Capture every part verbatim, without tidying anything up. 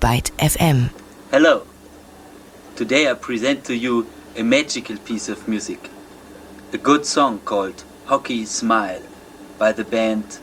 Byte F M. Hello. Today I present to you a magical piece of music. A good song called Hockey Smile by the band.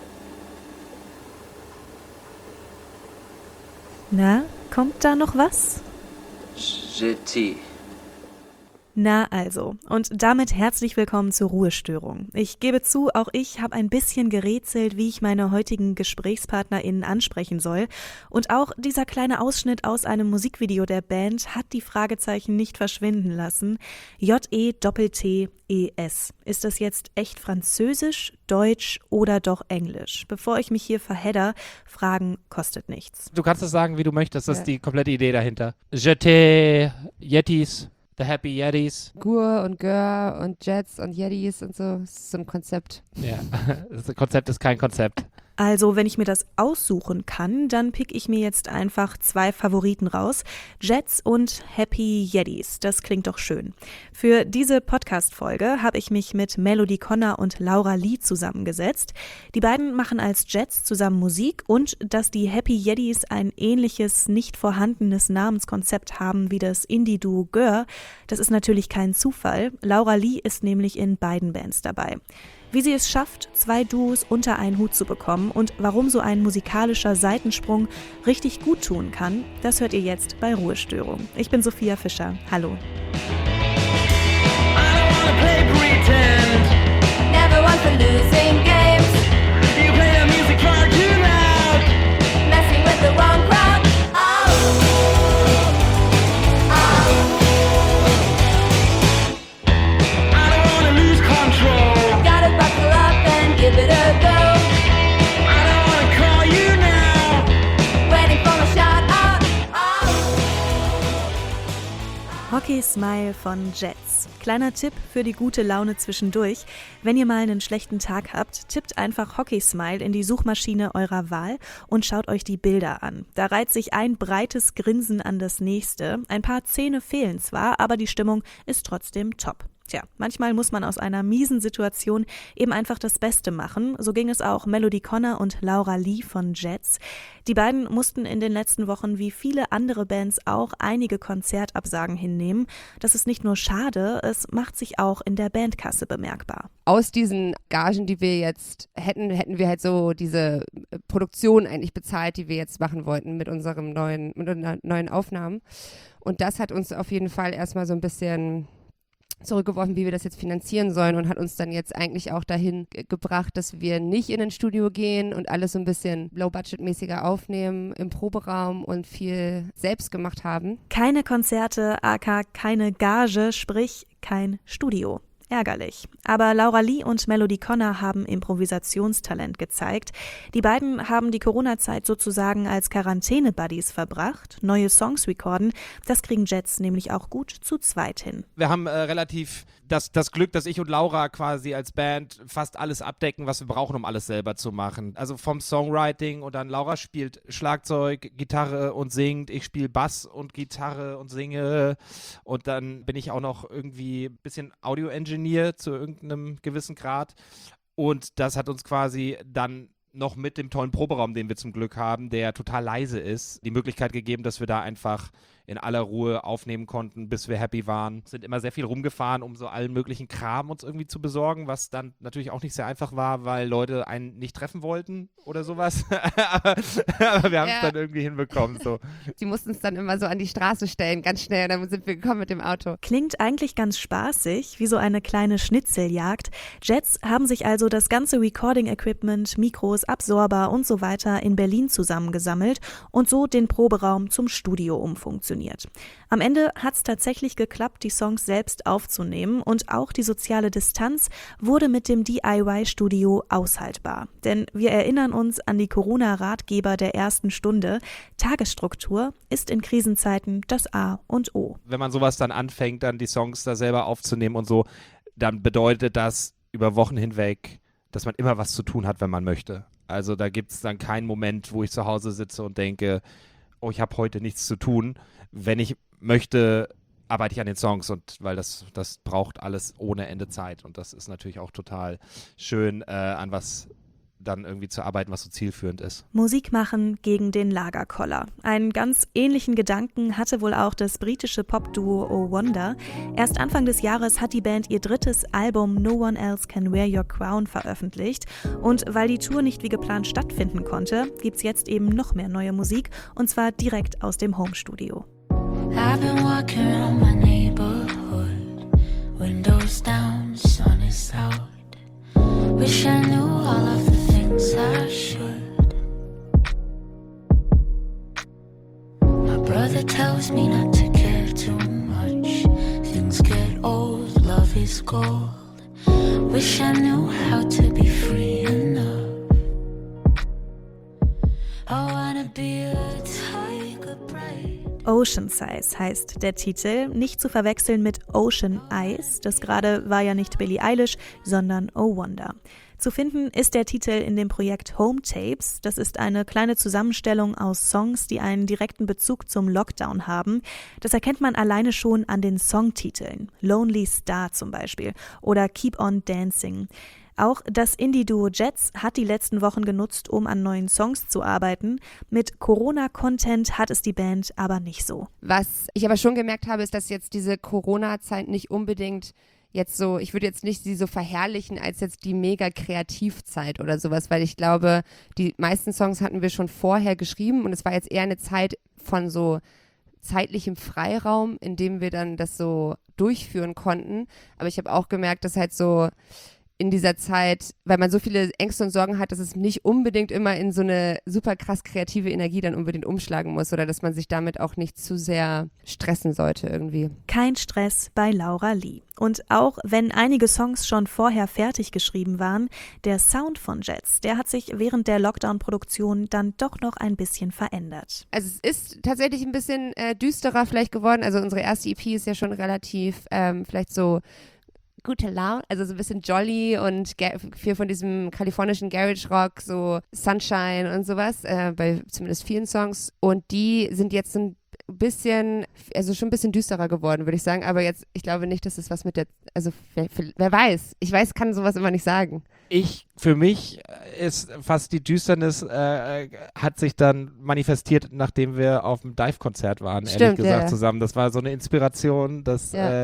Na, kommt da noch was? Jeté. Na also, und damit herzlich willkommen zur Ruhestörung. Ich gebe zu, auch ich habe ein bisschen gerätselt, wie ich meine heutigen GesprächspartnerInnen ansprechen soll. Und auch dieser kleine Ausschnitt aus einem Musikvideo der Band hat die Fragezeichen nicht verschwinden lassen. J E T T E S. Ist das jetzt echt Französisch, Deutsch oder doch Englisch? Bevor ich mich hier verhedder, Fragen kostet nichts. Du kannst es sagen, wie du möchtest, das ist die komplette Idee dahinter. Jeté, Yetis. The Happy Yetis. Gur und Gör und Jets und Yetis und so. Das ist so ein Konzept. Ja, das Konzept ist kein Konzept. Also, wenn ich mir das aussuchen kann, dann pick ich mir jetzt einfach zwei Favoriten raus. Jets und Happy Yetis. Das klingt doch schön. Für diese Podcast-Folge habe ich mich mit Melody Connor und Laura Lee zusammengesetzt. Die beiden machen als Jets zusammen Musik und dass die Happy Yetis ein ähnliches, nicht vorhandenes Namenskonzept haben wie das Indie-Duo Gör, das ist natürlich kein Zufall. Laura Lee ist nämlich in beiden Bands dabei. Wie sie es schafft, zwei Duos unter einen Hut zu bekommen und warum so ein musikalischer Seitensprung richtig gut tun kann, das hört ihr jetzt bei Ruhestörung. Ich bin Sophia Fischer. Hallo. Hockey Smile von Jets. Kleiner Tipp für die gute Laune zwischendurch. Wenn ihr mal einen schlechten Tag habt, tippt einfach Hockey Smile in die Suchmaschine eurer Wahl und schaut euch die Bilder an. Da reiht sich ein breites Grinsen an das nächste. Ein paar Zähne fehlen zwar, aber die Stimmung ist trotzdem top. Tja, manchmal muss man aus einer miesen Situation eben einfach das Beste machen. So ging es auch Melody Connor und Laura Lee von Jets. Die beiden mussten in den letzten Wochen wie viele andere Bands auch einige Konzertabsagen hinnehmen. Das ist nicht nur schade, es macht sich auch in der Bandkasse bemerkbar. Aus diesen Gagen, die wir jetzt hätten, hätten wir halt so diese Produktion eigentlich bezahlt, die wir jetzt machen wollten mit unserem neuen, mit unseren neuen Aufnahmen. Und das hat uns auf jeden Fall erstmal so ein bisschen zurückgeworfen, wie wir das jetzt finanzieren sollen und hat uns dann jetzt eigentlich auch dahin ge- gebracht, dass wir nicht in ein Studio gehen und alles so ein bisschen low-budget-mäßiger aufnehmen im Proberaum und viel selbst gemacht haben. Keine Konzerte, aka keine Gage, sprich kein Studio. Ärgerlich. Aber Laura Lee und Melody Connor haben Improvisationstalent gezeigt. Die beiden haben die Corona-Zeit sozusagen als Quarantäne-Buddies verbracht. Neue Songs recorden, das kriegen Jets nämlich auch gut zu zweit hin. Wir haben äh, relativ das, das Glück, dass ich und Laura quasi als Band fast alles abdecken, was wir brauchen, um alles selber zu machen. Also vom Songwriting und dann Laura spielt Schlagzeug, Gitarre und singt. Ich spiele Bass und Gitarre und singe. Und dann bin ich auch noch irgendwie ein bisschen Audio-Engineer zu irgendeinem gewissen Grad und das hat uns quasi dann noch mit dem tollen Proberaum, den wir zum Glück haben, der total leise ist, die Möglichkeit gegeben, dass wir da einfach in aller Ruhe aufnehmen konnten, bis wir happy waren. Sind immer sehr viel rumgefahren, um so allen möglichen Kram uns irgendwie zu besorgen, was dann natürlich auch nicht sehr einfach war, weil Leute einen nicht treffen wollten oder sowas. aber, aber wir haben es Ja. dann irgendwie hinbekommen. So. Die mussten uns dann immer so an die Straße stellen, ganz schnell, und dann sind wir gekommen mit dem Auto. Klingt eigentlich ganz spaßig, wie so eine kleine Schnitzeljagd. Jets haben sich also das ganze Recording-Equipment, Mikros, Absorber und so weiter in Berlin zusammengesammelt und so den Proberaum zum Studio umfunktioniert. Am Ende hat es tatsächlich geklappt, die Songs selbst aufzunehmen und auch die soziale Distanz wurde mit dem D I Y-Studio aushaltbar. Denn wir erinnern uns an die Corona-Ratgeber der ersten Stunde. Tagesstruktur ist in Krisenzeiten das A und O. Wenn man sowas dann anfängt, dann die Songs da selber aufzunehmen und so, dann bedeutet das über Wochen hinweg, dass man immer was zu tun hat, wenn man möchte. Also da gibt es dann keinen Moment, wo ich zu Hause sitze und denke, oh, ich habe heute nichts zu tun. Wenn ich möchte, arbeite ich an den Songs und weil das, das braucht alles ohne Ende Zeit und das ist natürlich auch total schön, äh, an was dann irgendwie zu arbeiten, was so zielführend ist. Musik machen gegen den Lagerkoller. Einen ganz ähnlichen Gedanken hatte wohl auch das britische Popduo Oh Wonder. Erst Anfang des Jahres hat die Band ihr drittes Album No One Else Can Wear Your Crown veröffentlicht. Und weil die Tour nicht wie geplant stattfinden konnte, gibt's jetzt eben noch mehr neue Musik, und zwar direkt aus dem Homestudio. I've been walking around my neighborhood, windows down, sun is out. Wish I knew all of the things I should. My brother tells me not to care too much. Things get old, love is gold. Wish I knew how to be free enough. I wanna be a tiger bright. Ocean Size heißt der Titel, nicht zu verwechseln mit Ocean Eyes. Das gerade war ja nicht Billie Eilish, sondern Oh Wonder. Zu finden ist der Titel in dem Projekt Home Tapes. Das ist eine kleine Zusammenstellung aus Songs, die einen direkten Bezug zum Lockdown haben. Das erkennt man alleine schon an den Songtiteln. Lonely Star zum Beispiel oder Keep on Dancing. Auch das Indie-Duo Jets hat die letzten Wochen genutzt, um an neuen Songs zu arbeiten. Mit Corona-Content hat es die Band aber nicht so. Was ich aber schon gemerkt habe, ist, dass jetzt diese Corona-Zeit nicht unbedingt jetzt so, ich würde jetzt nicht sie so verherrlichen als jetzt die mega Kreativzeit oder sowas, weil ich glaube, die meisten Songs hatten wir schon vorher geschrieben und es war jetzt eher eine Zeit von so zeitlichem Freiraum, in dem wir dann das so durchführen konnten. Aber ich habe auch gemerkt, dass halt so in dieser Zeit, weil man so viele Ängste und Sorgen hat, dass es nicht unbedingt immer in so eine super krass kreative Energie dann unbedingt umschlagen muss oder dass man sich damit auch nicht zu sehr stressen sollte irgendwie. Kein Stress bei Laura Lee. Und auch wenn einige Songs schon vorher fertig geschrieben waren, der Sound von Jets, der hat sich während der Lockdown-Produktion dann doch noch ein bisschen verändert. Also es ist tatsächlich ein bisschen äh, düsterer vielleicht geworden. Also unsere erste E P ist ja schon relativ ähm, vielleicht so gute Laune, also so ein bisschen jolly und ga- viel von diesem kalifornischen Garage Rock, so Sunshine und sowas, äh, bei zumindest vielen Songs. Und die sind jetzt ein bisschen, also schon ein bisschen düsterer geworden, würde ich sagen. Aber jetzt, ich glaube nicht, dass es was mit der, also wer, wer weiß. Ich weiß, kann sowas immer nicht sagen. Ich, für mich ist fast die Düsternis, äh, hat sich dann manifestiert, nachdem wir auf dem Dive-Konzert waren, Stimmt, ehrlich gesagt, ja. zusammen. Das war so eine Inspiration, dass Ja. äh,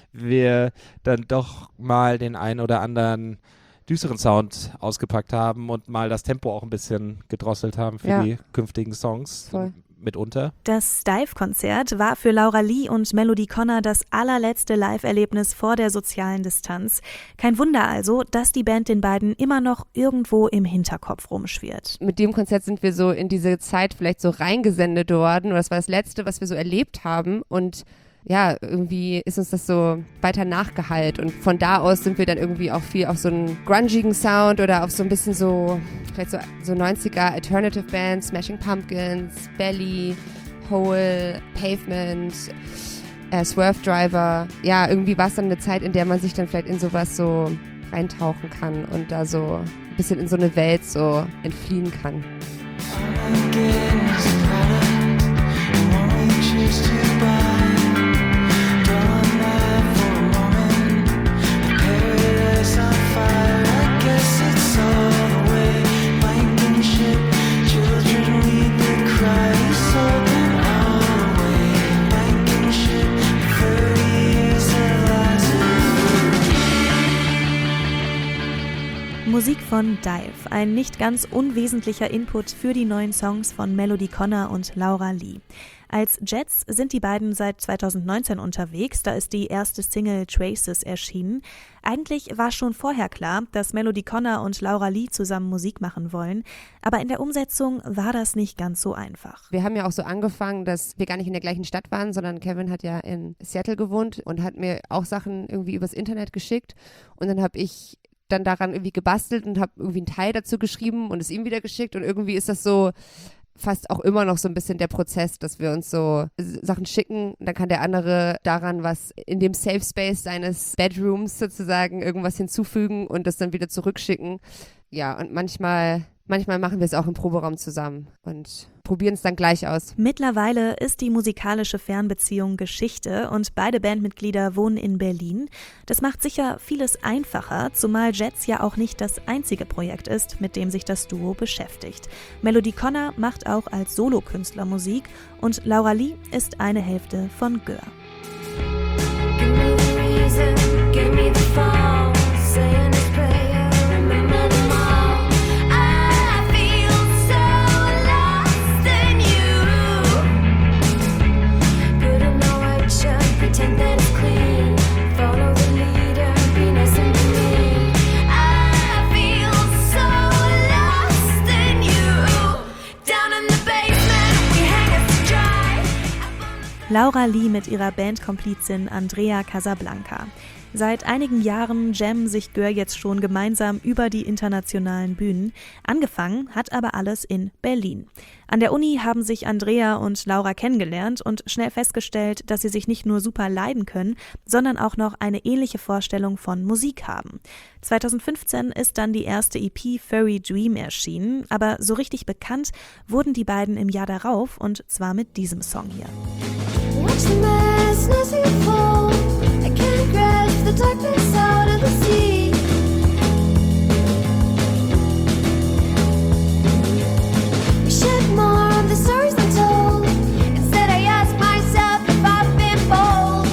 wir dann doch mal den einen oder anderen düsteren Sound ausgepackt haben und mal das Tempo auch ein bisschen gedrosselt haben für Ja. die künftigen Songs. Voll. Mitunter. Das Dive-Konzert war für Laura Lee und Melody Connor das allerletzte Live-Erlebnis vor der sozialen Distanz. Kein Wunder also, dass die Band den beiden immer noch irgendwo im Hinterkopf rumschwirrt. Mit dem Konzert sind wir so in diese Zeit vielleicht so reingesendet worden oder das war das Letzte, was wir so erlebt haben und ja, irgendwie ist uns das so weiter nachgehallt und von da aus sind wir dann irgendwie auch viel auf so einen grungigen Sound oder auf so ein bisschen so, vielleicht so, so neunziger Alternative Bands, Smashing Pumpkins, Belly, Hole, Pavement, äh, Swerve Driver. Ja, irgendwie war es dann eine Zeit, in der man sich dann vielleicht in sowas so reintauchen kann und da so ein bisschen in so eine Welt so entfliehen kann. Musik von Dive, ein nicht ganz unwesentlicher Input für die neuen Songs von Melody Connor und Laura Lee. Als Jets sind die beiden seit zweitausendneunzehn unterwegs, da ist die erste Single Traces erschienen. Eigentlich war schon vorher klar, dass Melody Connor und Laura Lee zusammen Musik machen wollen, aber in der Umsetzung war das nicht ganz so einfach. Wir haben ja auch so angefangen, dass wir gar nicht in der gleichen Stadt waren, sondern Kevin hat ja in Seattle gewohnt und hat mir auch Sachen irgendwie übers Internet geschickt und dann habe ich dann daran irgendwie gebastelt und habe irgendwie einen Teil dazu geschrieben und es ihm wieder geschickt und irgendwie ist das so fast auch immer noch so ein bisschen der Prozess, dass wir uns so Sachen schicken, dann kann der andere daran was in dem Safe Space seines Bedrooms sozusagen irgendwas hinzufügen und das dann wieder zurückschicken. Ja, und manchmal manchmal machen wir es auch im Proberaum zusammen und probieren es dann gleich aus. Mittlerweile ist die musikalische Fernbeziehung Geschichte und beide Bandmitglieder wohnen in Berlin. Das macht sicher vieles einfacher, zumal Jetz ja auch nicht das einzige Projekt ist, mit dem sich das Duo beschäftigt. Melody Connor macht auch als Solokünstler Musik und Laura Lee ist eine Hälfte von Gör. Give me the reason, give me the phone, saying this prayer, remember them all. I feel so lost in you. Put in the white shirt, pretend that it's clean. Follow the leader, be nice and to me. I feel so lost in you. Down in the basement, we hang us to dry. Laura Lee mit ihrer Bandkomplizin Andrea Casablanca. Seit einigen Jahren jammen sich Gör jetzt schon gemeinsam über die internationalen Bühnen. Angefangen hat aber alles in Berlin. An der Uni haben sich Andrea und Laura kennengelernt und schnell festgestellt, dass sie sich nicht nur super leiden können, sondern auch noch eine ähnliche Vorstellung von Musik haben. zweitausendfünfzehn ist dann die erste E P Furry Dream erschienen, aber so richtig bekannt wurden die beiden im Jahr darauf und zwar mit diesem Song hier. Watch the madness you fall. I can't grasp the darkness out of the sea. We shed more of the stories than told. Instead I ask myself if I've been bold.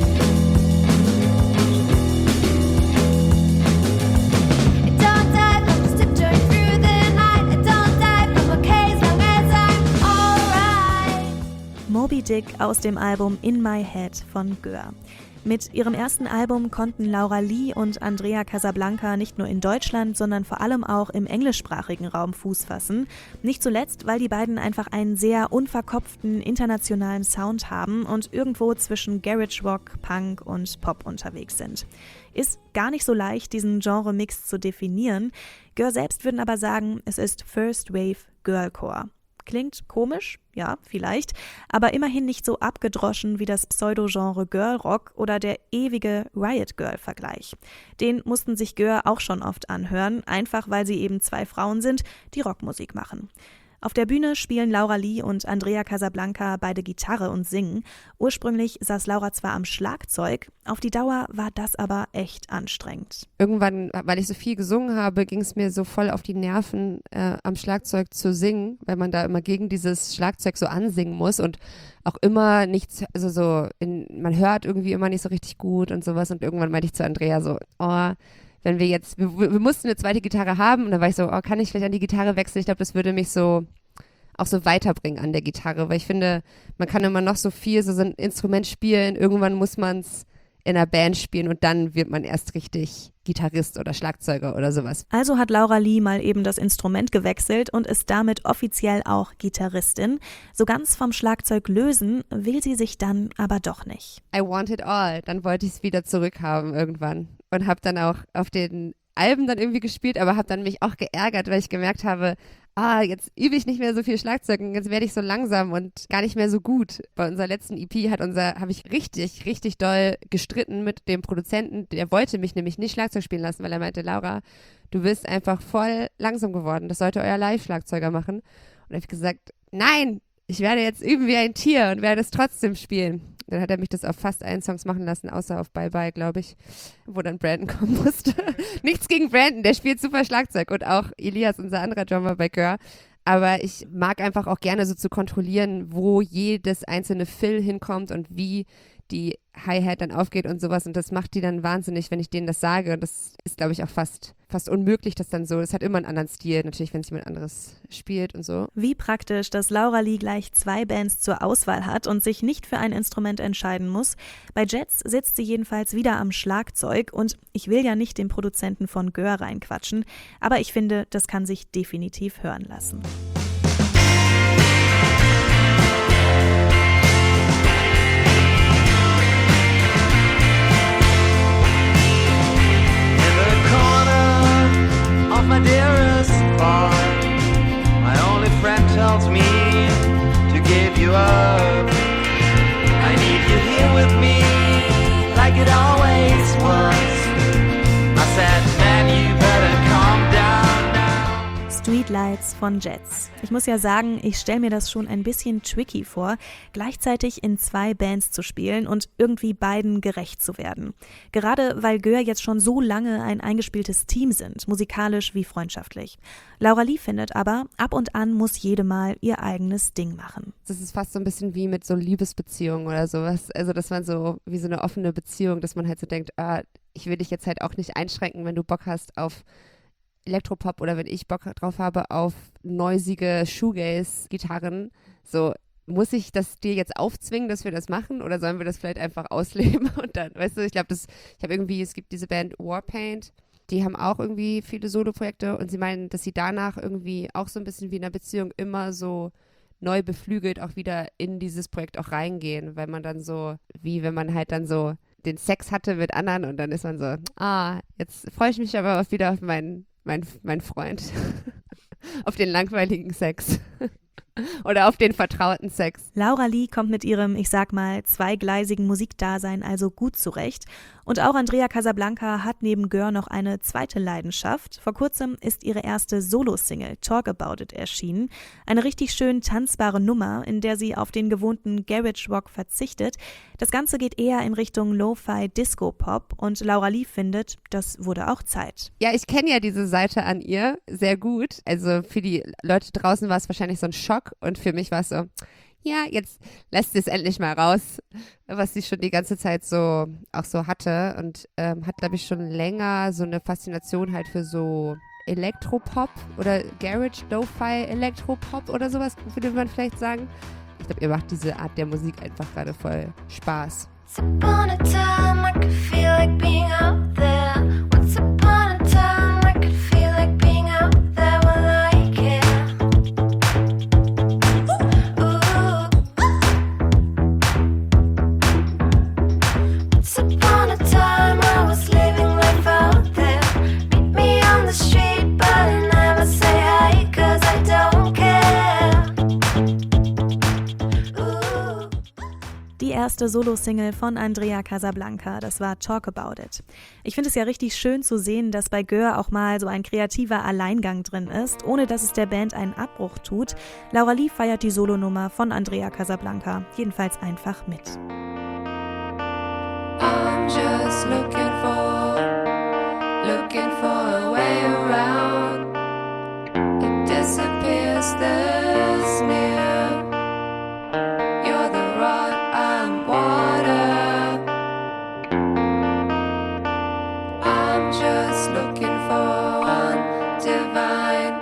I don't die from just tiptoeing through the night. I don't die from okay as long as I'm alright. Moby Dick aus dem Album In My Head von Gör. Mit ihrem ersten Album konnten Laura Lee und Andrea Casablanca nicht nur in Deutschland, sondern vor allem auch im englischsprachigen Raum Fuß fassen. Nicht zuletzt, weil die beiden einfach einen sehr unverkopften internationalen Sound haben und irgendwo zwischen Garage Rock, Punk und Pop unterwegs sind. Ist gar nicht so leicht, diesen Genre-Mix zu definieren. Gör selbst würden aber sagen, es ist First Wave Girlcore. Klingt komisch, ja, vielleicht, aber immerhin nicht so abgedroschen wie das Pseudo-Genre Girlrock oder der ewige Riot-Girl-Vergleich. Den mussten sich Gör auch schon oft anhören, einfach weil sie eben zwei Frauen sind, die Rockmusik machen. Auf der Bühne spielen Laura Lee und Andrea Casablanca beide Gitarre und singen. Ursprünglich saß Laura zwar am Schlagzeug, auf die Dauer war das aber echt anstrengend. Irgendwann, weil ich so viel gesungen habe, ging es mir so voll auf die Nerven, äh, am Schlagzeug zu singen, weil man da immer gegen dieses Schlagzeug so ansingen muss und auch immer nichts, also so, in, man hört irgendwie immer nicht so richtig gut und sowas und irgendwann meinte ich zu Andrea so, oh, wenn wir jetzt, wir, wir mussten eine zweite Gitarre haben und dann war ich so, oh, kann ich vielleicht an die Gitarre wechseln? Ich glaube, das würde mich so auch so weiterbringen an der Gitarre, weil ich finde, man kann immer noch so viel, so, so ein Instrument spielen, irgendwann muss man es in einer Band spielen und dann wird man erst richtig Gitarrist oder Schlagzeuger oder sowas. Also hat Laura Lee mal eben das Instrument gewechselt und ist damit offiziell auch Gitarristin. So ganz vom Schlagzeug lösen will sie sich dann aber doch nicht. I want it all. Dann wollte ich es wieder zurückhaben irgendwann und habe dann auch auf den Alben dann irgendwie gespielt, aber habe dann mich auch geärgert, weil ich gemerkt habe, ah, jetzt übe ich nicht mehr so viel Schlagzeug und jetzt werde ich so langsam und gar nicht mehr so gut. Bei unserer letzten E P hat unser, habe ich richtig, richtig doll gestritten mit dem Produzenten. Der wollte mich nämlich nicht Schlagzeug spielen lassen, weil er meinte, Laura, du bist einfach voll langsam geworden. Das sollte euer Live-Schlagzeuger machen. Und da habe ich gesagt, nein, ich werde jetzt üben wie ein Tier und werde es trotzdem spielen. Dann hat er mich das auf fast allen Songs machen lassen, außer auf Bye Bye, glaube ich, wo dann Brandon kommen musste. Nichts gegen Brandon, der spielt super Schlagzeug und auch Elias, unser anderer Drummer bei Gör. Aber ich mag einfach auch gerne so zu kontrollieren, wo jedes einzelne Fill hinkommt und wie die Hi-Hat dann aufgeht und sowas. Und das macht die dann wahnsinnig, wenn ich denen das sage. Und das ist, glaube ich, auch fast, fast unmöglich, das dann so. Das hat immer einen anderen Stil, natürlich, wenn es jemand anderes spielt und so. Wie praktisch, dass Laura Lee gleich zwei Bands zur Auswahl hat und sich nicht für ein Instrument entscheiden muss. Bei Jetz sitzt sie jedenfalls wieder am Schlagzeug und ich will ja nicht den Produzenten von Gör reinquatschen, aber ich finde, das kann sich definitiv hören lassen. My dearest part, my only friend tells me to give you up. I need you here with me, like it always was. I said, man, you better calm down now. Street Lights von Jets. Ich muss ja sagen, ich stelle mir das schon ein bisschen tricky vor, gleichzeitig in zwei Bands zu spielen und irgendwie beiden gerecht zu werden. Gerade weil Gör jetzt schon so lange ein eingespieltes Team sind, musikalisch wie freundschaftlich. Laura Lee findet aber, ab und an muss jede mal ihr eigenes Ding machen. Das ist fast so ein bisschen wie mit so Liebesbeziehungen oder sowas. Also, dass man so, wie so eine offene Beziehung, dass man halt so denkt, ah, ich will dich jetzt halt auch nicht einschränken, wenn du Bock hast auf Elektropop oder wenn ich Bock drauf habe auf noisige Shoegaze-Gitarren. So, muss ich das dir jetzt aufzwingen, dass wir das machen oder sollen wir das vielleicht einfach ausleben? Und dann, weißt du, ich glaube, das, ich habe irgendwie, es gibt diese Band Warpaint, die haben auch irgendwie viele Solo-Projekte und sie meinen, dass sie danach irgendwie auch so ein bisschen wie in einer Beziehung immer so neu beflügelt auch wieder in dieses Projekt auch reingehen, weil man dann so, wie wenn man halt dann so den Sex hatte mit anderen und dann ist man so, ah, jetzt freue ich mich aber wieder auf meinen, mein, mein Freund, auf den langweiligen Sex. Oder auf den vertrauten Sex. Laura Lee kommt mit ihrem, ich sag mal, zweigleisigen Musikdasein also gut zurecht. Und auch Andrea Casablanca hat neben Gör noch eine zweite Leidenschaft. Vor kurzem ist ihre erste Solo-Single Talk About It erschienen. Eine richtig schön tanzbare Nummer, in der sie auf den gewohnten Garage Rock verzichtet. Das Ganze geht eher in Richtung Lo-Fi Disco Pop und Laura Lee findet, das wurde auch Zeit. Ja, ich kenne ja diese Seite an ihr sehr gut. Also für die Leute draußen war es wahrscheinlich so ein Schock und für mich war es so, ja, jetzt lässt sie es endlich mal raus, was sie schon die ganze Zeit so auch so hatte und ähm, hat, glaube ich, schon länger so eine Faszination halt für so Elektropop oder Garage Lo-Fi Elektropop oder sowas, würde man vielleicht sagen. Ich glaube, ihr macht diese Art der Musik einfach gerade voll Spaß. Once upon a time I could feel like being out there. Once upon a time I could feel like being out there. Well, I care. Ooh. Once upon a time I was living life out there. Meet me on the street but I never say hi 'cause I don't care. Ooh. Die erste Solo-Single von Andrea Casablanca, das war Talk About It. Ich finde es ja richtig schön zu sehen, dass bei Gör auch mal so ein kreativer Alleingang drin ist, ohne dass es der Band einen Abbruch tut. Laura Lee feiert die Solonummer von Andrea Casablanca jedenfalls einfach mit. I'm just looking for, looking for a way around. It disappears this near. You're the rock, I'm water. I'm just looking for one divine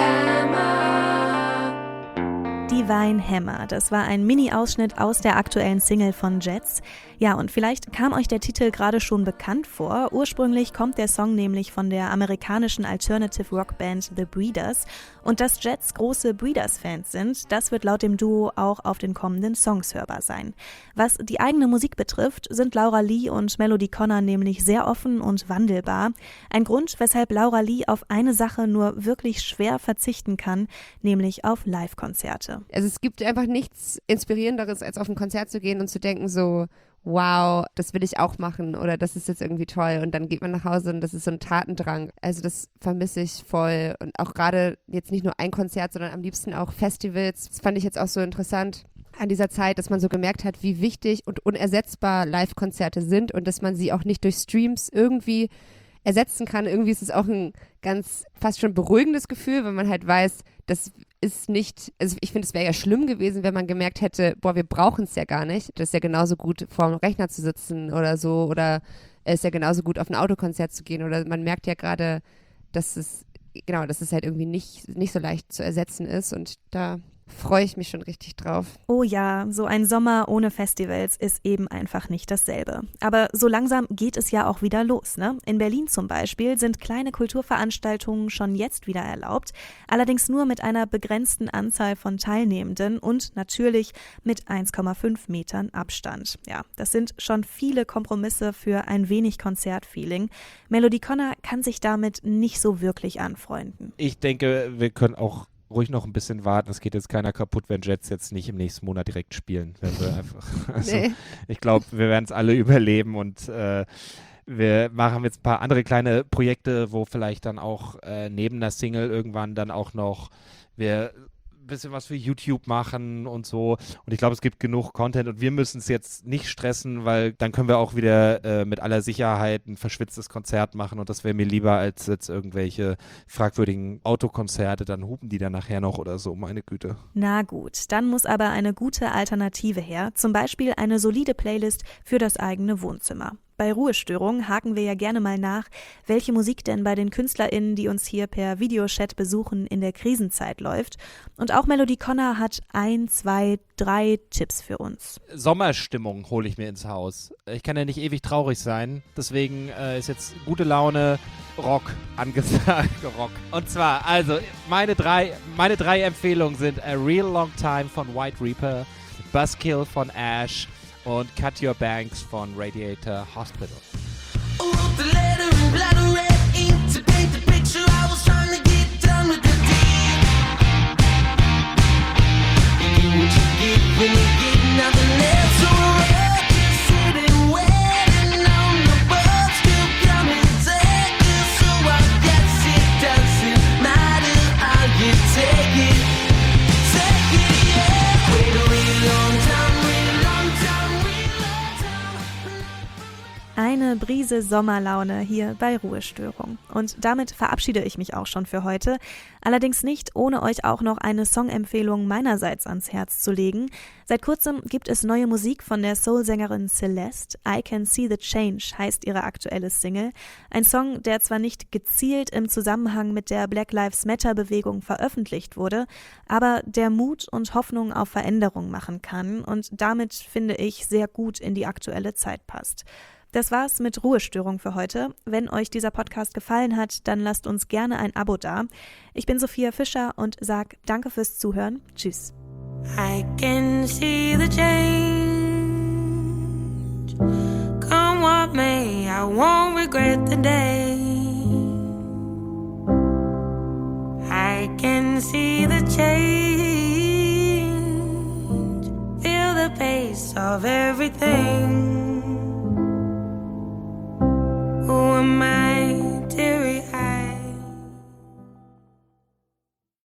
hammer. Divine Hammer, das war ein Mini-Ausschnitt aus der aktuellen Single von Jets. Ja, und vielleicht kam euch der Titel gerade schon bekannt vor. Ursprünglich kommt der Song nämlich von der amerikanischen Alternative Rock Band The Breeders. Und dass Jets große Breeders-Fans sind, das wird laut dem Duo auch auf den kommenden Songs hörbar sein. Was die eigene Musik betrifft, sind Laura Lee und Melody Connor nämlich sehr offen und wandelbar. Ein Grund, weshalb Laura Lee auf eine Sache nur wirklich schwer verzichten kann, nämlich auf Live-Konzerte. Also es gibt einfach nichts Inspirierenderes, als auf ein Konzert zu gehen und zu denken so, wow, das will ich auch machen oder das ist jetzt irgendwie toll und dann geht man nach Hause und das ist so ein Tatendrang. Also das vermisse ich voll und auch gerade jetzt nicht nur ein Konzert, sondern am liebsten auch Festivals. Das fand ich jetzt auch so interessant an dieser Zeit, dass man so gemerkt hat, wie wichtig und unersetzbar Live-Konzerte sind und dass man sie auch nicht durch Streams irgendwie ersetzen kann. Irgendwie ist es auch ein ganz fast schon beruhigendes Gefühl, wenn man halt weiß, das ist nicht, also ich finde, es wäre ja schlimm gewesen, wenn man gemerkt hätte, boah, wir brauchen es ja gar nicht. Das ist ja genauso gut, vor dem Rechner zu sitzen oder so oder es ist ja genauso gut, auf ein Autokonzert zu gehen oder man merkt ja gerade, dass es, genau, dass es halt irgendwie nicht, nicht so leicht zu ersetzen ist und da freue ich mich schon richtig drauf. Oh ja, so ein Sommer ohne Festivals ist eben einfach nicht dasselbe. Aber so langsam geht es ja auch wieder los, ne? In Berlin zum Beispiel sind kleine Kulturveranstaltungen schon jetzt wieder erlaubt, allerdings nur mit einer begrenzten Anzahl von Teilnehmenden und natürlich mit eins Komma fünf Metern Abstand. Ja, das sind schon viele Kompromisse für ein wenig Konzertfeeling. Melody Connor kann sich damit nicht so wirklich anfreunden. Ich denke, wir können auch ruhig noch ein bisschen warten. Es geht jetzt keiner kaputt, wenn Jets jetzt nicht im nächsten Monat direkt spielen. Wenn wir einfach, also, Nee. ich glaube, wir werden es alle überleben und äh, wir machen jetzt ein paar andere kleine Projekte, wo vielleicht dann auch äh, neben der Single irgendwann dann auch noch wir bisschen was für YouTube machen und so. Und ich glaube, es gibt genug Content und wir müssen es jetzt nicht stressen, weil dann können wir auch wieder äh, mit aller Sicherheit ein verschwitztes Konzert machen und das wäre mir lieber als jetzt irgendwelche fragwürdigen Autokonzerte, dann hupen die dann nachher noch oder so, meine Güte. Na gut, dann muss aber eine gute Alternative her, zum Beispiel eine solide Playlist für das eigene Wohnzimmer. Bei Ruhestörung haken wir ja gerne mal nach, welche Musik denn bei den KünstlerInnen, die uns hier per Videochat besuchen, in der Krisenzeit läuft. Und auch Melody Connor hat ein, zwei, drei Tipps für uns. Sommerstimmung hole ich mir ins Haus. Ich kann ja nicht ewig traurig sein, deswegen äh, ist jetzt gute Laune Rock angesagt. Rock. Und zwar, also, meine drei, meine drei Empfehlungen sind A Real Long Time von White Reaper, Buzzkill von Ash und Cut Your Banks von Radiator Hospital. Eine Brise Sommerlaune hier bei Ruhestörung. Und damit verabschiede ich mich auch schon für heute. Allerdings nicht, ohne euch auch noch eine Songempfehlung meinerseits ans Herz zu legen. Seit kurzem gibt es neue Musik von der Soul-Sängerin Celeste. I Can See the Change heißt ihre aktuelle Single. Ein Song, der zwar nicht gezielt im Zusammenhang mit der Black Lives Matter-Bewegung veröffentlicht wurde, aber der Mut und Hoffnung auf Veränderung machen kann und damit, finde ich, sehr gut in die aktuelle Zeit passt. Das war's mit Ruhestörung für heute. Wenn euch dieser Podcast gefallen hat, dann lasst uns gerne ein Abo da. Ich bin Sophia Fischer und sag danke fürs Zuhören. Tschüss. I can see the change. Come what may, I won't regret the day. I can see the change. Feel the pace of everything.